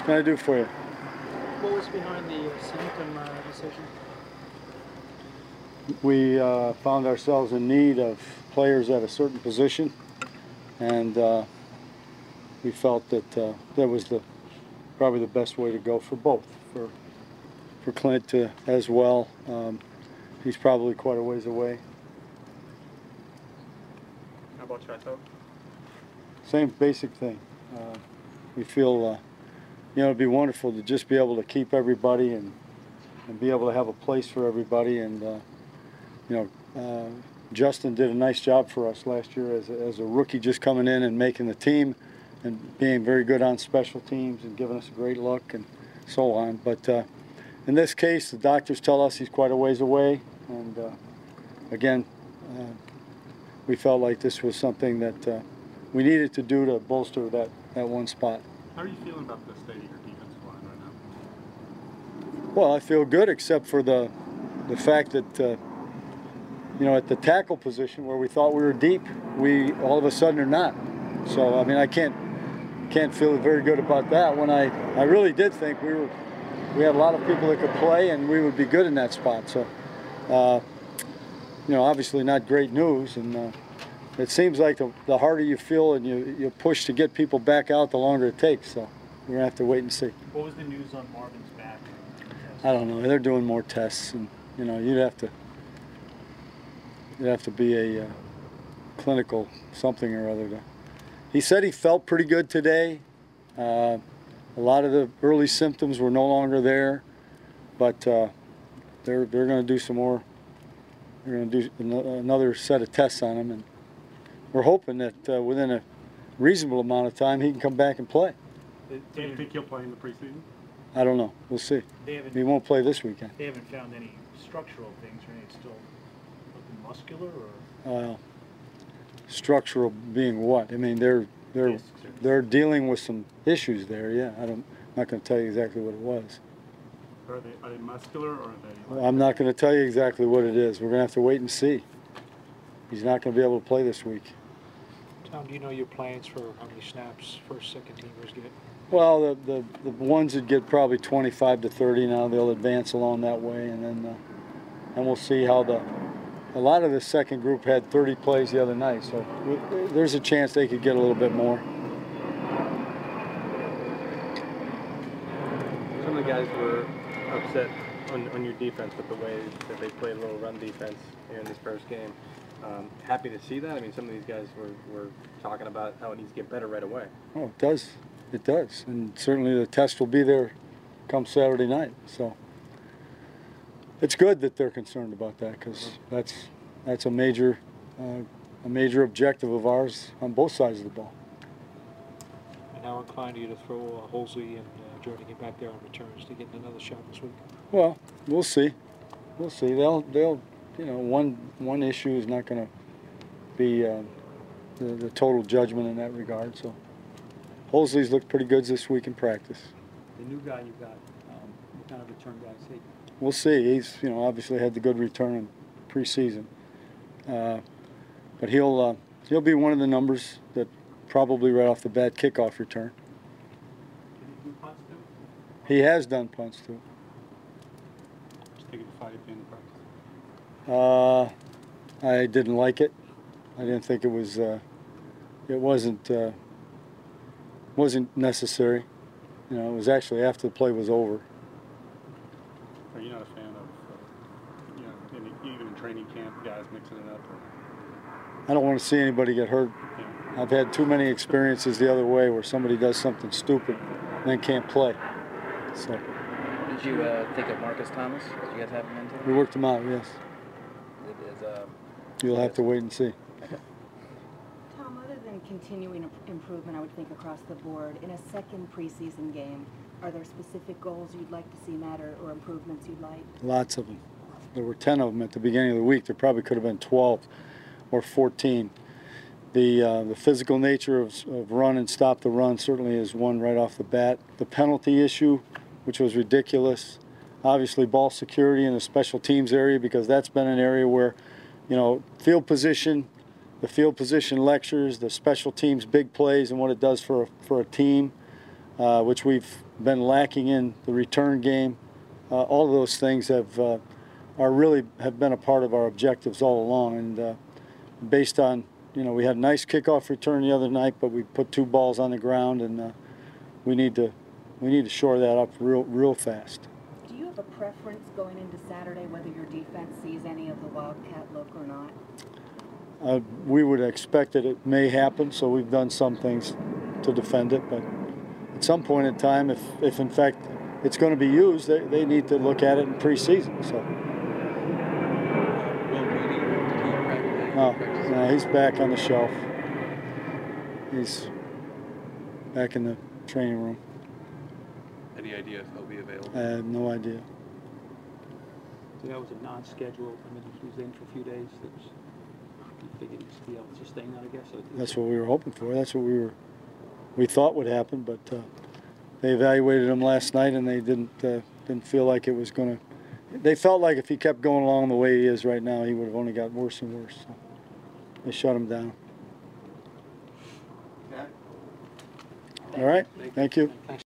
can I do for you? What was behind the Sanctum decision? We found ourselves in need of players at a certain position, and we felt that that was probably the best way to go for both. For Clint as well. He's probably quite a ways away. How about Chateau? Same basic thing. We feel, you know, it'd be wonderful to just be able to keep everybody and be able to have a place for everybody. And you know, Justin did a nice job for us last year as a rookie, just coming in and making the team and being very good on special teams and giving us a great look and so on. But in this case, the doctors tell us he's quite a ways away, and again, we felt like this was something that we needed to do to bolster that one spot. How are you feeling about the state of your defensive line right now? Well, I feel good, except for the fact that you know, at the tackle position where we thought we were deep, we all of a sudden are not. So I mean, I can't feel very good about that when I really did think we had a lot of people that could play and we would be good in that spot. So you know, obviously not great news, and it seems like the harder you feel and you push to get people back out, the longer it takes. So we're gonna have to wait and see. What was the news on Marvin's back? I don't know. They're doing more tests, and you know, you'd have to be a clinical something or other. He said he felt pretty good today. A lot of the early symptoms were no longer there, but they're going to do some more. They're going to do another set of tests on him, and we're hoping that within a reasonable amount of time he can come back and play. Do you think he'll play in the preseason? I don't know. We'll see. He won't play this weekend. They haven't found any structural things, right? It's still looking muscular, or? Structural being what? I mean, they're dealing with some issues there. Yeah, I'm not going to tell you exactly what it was. Are they muscular, or are they? Well, I'm not going to tell you exactly what it is. We're going to have to wait and see. He's not going to be able to play this week. Tom, do you know your plans for how many snaps first, second teamers get? Well, the ones that get probably 25 to 30 now, they'll advance along that way, and then we'll see how a lot of the second group had 30 plays the other night, so there's a chance they could get a little bit more. Some of the guys were upset on your defense with the way that they played a little run defense here in this first game. Happy to see that. I mean, some of these guys were talking about how it needs to get better right away. Oh, it does. It does. And certainly the test will be there come Saturday night. So it's good that they're concerned about that, because that's a major objective of ours on both sides of the ball. And how inclined are you to throw Holsey and Jordan back there on returns to get another shot this week? Well, we'll see. We'll see. They'll you know, one issue is not going to be the total judgment in that regard. So Holsey's looked pretty good this week in practice. The new guy you got, what kind of return guy is he? We'll see. He's, you know, obviously had the good return in preseason, but he'll be one of the numbers that probably right off the bat kickoff return. Did he do punts too? He has done punts too. Just taking the fight at the end of practice. I didn't like it. I didn't think it was. It wasn't necessary. You know, it was actually after the play was over. Are you not a fan of, you know, even in training camp, guys mixing it up? Or? I don't want to see anybody get hurt. Yeah. I've had too many experiences the other way where somebody does something stupid and then can't play. So. Did you think of Marcus Thomas? Did you guys have him in today? We worked him out, yes. You'll have to wait and see. Tom, other than continuing improvement, I would think across the board, in a second preseason game, are there specific goals you'd like to see met or improvements you'd like? Lots of them. There were 10 of them at the beginning of the week. There probably could have been 12 or 14. The physical nature of run and stop the run certainly is one right off the bat. The penalty issue, which was ridiculous. Obviously ball security in the special teams area, because that's been an area where, you know, field position, the field position lectures, the special teams big plays and what it does for a team. which we've been lacking in the return game. All of those things have been a part of our objectives all along, and based on, we had a nice kickoff return the other night, but we put 2 balls on the ground, and we need to shore that up real fast. Do you have a preference going into Saturday, whether your defense sees any of the Wildcat look or not? We would expect that it may happen, so we've done some things to defend it, but at some point in time, if in fact it's going to be used, they need to look at it in preseason. So. No, he's back on the shelf. He's back in the training room. Any idea if he'll be available? I have no idea. So that was a non-scheduled, I mean, he was in for a few days, that was, you figured he'd be able to sustain that, I guess? That's what we were hoping for. That's what we thought would happen, but they evaluated him last night, and they didn't feel like it was going to. They felt like if he kept going along the way he is right now, he would have only got worse and worse. So they shut him down. All right. Thank you.